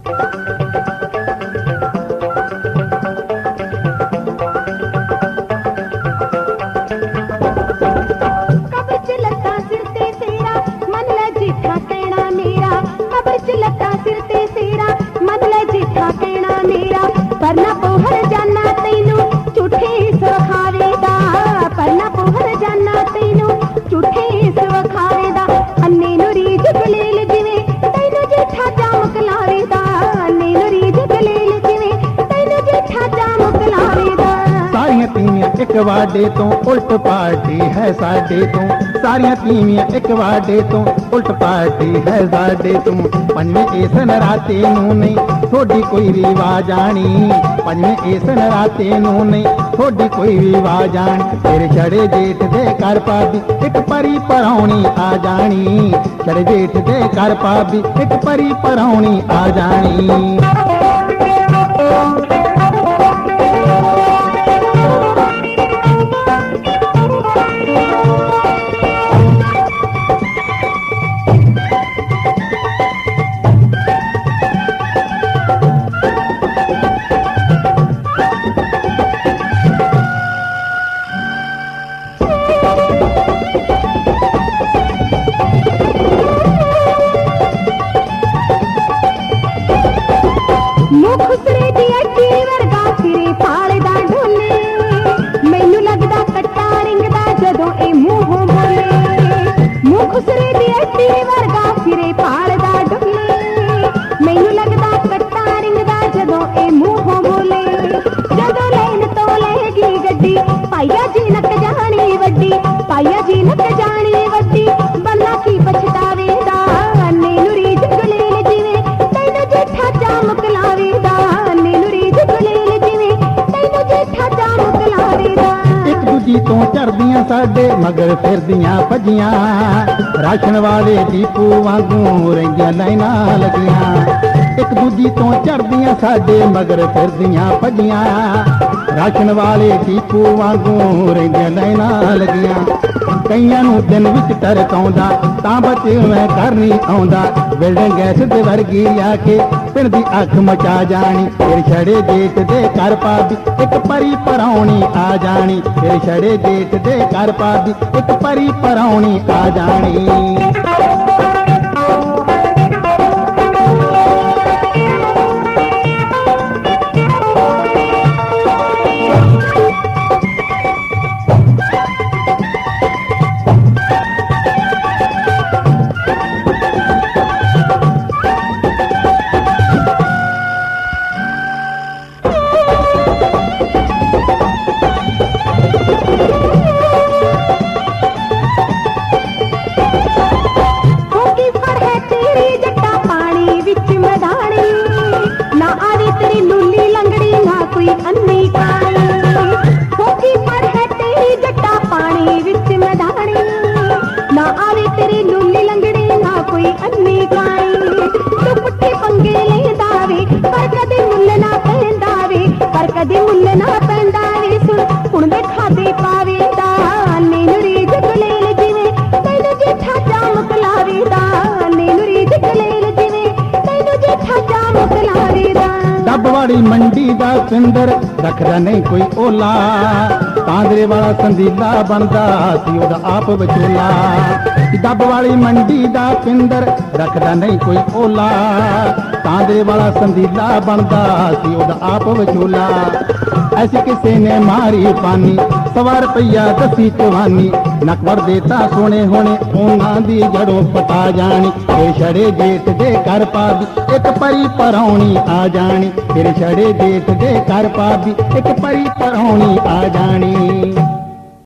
परना पोहर जाना तैनू झूठे सखावेदा, परना पोहर जाना तैनू झूठे सखावेदा। अन्ने नु रीझ गलेल जिवें तैनू जेठा जामक लावेदा, अन्ने नु रीझ गलेल जिवें तैनू जेठा जामक लावेदा। सारियां तीवियां एक वाडे तो उल्ट पार्टी है साडे तो, सारियां तीवियां एक वाडे तो उल्ट पार्टी है साडे तो। पंजवें इस नराते नू नहीं थोड़ी कोई रिवाज आनी, पंजवें इस नराते नू नहीं थोड़ी कोई रिवाज आनी। तेरे छड़े जेठ दे घर भाभी एक परी परौनी आ जानी, छड़े जेठ दे घर भाभी एक परी परौनी आ जानी। खुसरे दी अड्डी वर्गा सिरे फालदा ढोले, मैनू लगदा कट्टा रिंगदा जदों ए मूंहों बोले। मुंह खुसरे दी अड्डी वर्गा सिरे फालदा ढोले, मैनू लगदा कट्टा रिंगदा जदों ए मूंहों बोले। जदों लैन तो लहगी गड्डी पाइया जी नक जानी वड्डी, पाइया जी नक जानी वड्डी। बंदा की पछतावेदा नैनू रीझ गलेल जिवें तैनू जेठा जामक लावेदा, एक दूजी तो चढ़दियां साडे मगर फिरदियां भजियां, राशन वाले दीपू वांगू रहिंदियां लाइनां लगियां। एक दूजी तो चढ़दियां साडे मगर फिरदियां भजियां, राशन वाले दीपू वांगू रहिंदियां लाइनां लगियां। कईयां नूं दिन विच तरक आउंदा तां बचे मैं घर नहीं आउंदा, बिल्डिंग गैस दे वर्गी आके पिंड दी अख मचा जानी। फिर छड़े जेठ दे घर भाभी एक परी परौनी आ जानी, फिर छड़े जेठ दे घर भाभी एक परी परौनी आ जानी। कदे मुल्ल ना पैंदा वे सुन हुण दे खादे पावेदा, नैनू रीझ गलेल जिवें तैनू जेठा जामक लावेदा, नैनू रीझ गलेल जिवें तैनू जेठा जामक लावेदा। डबवाड़ी मंडी दा पिंदर रखदा नहीं कोई ओला, तांदरे वाला संदीला बनदा सी ओदा आप विचोला। डबवाड़ी मंडी दा पिंदर रखदा नहीं कोई ओला, तांदरे वाला संदीला बनदा सी ओदा आप विचोला। ऐसे किसे ने मारी पानी 100 रुपया दसी चवानी, नकबर देता सोने होने ओना दी जड़ों पटा जानी। फिर छड़े जेठ दे घर भाभी एक परी परौनी आ जानी, फिर छड़े जेठ दे घर भाभी एक परी परौनी आ जानी।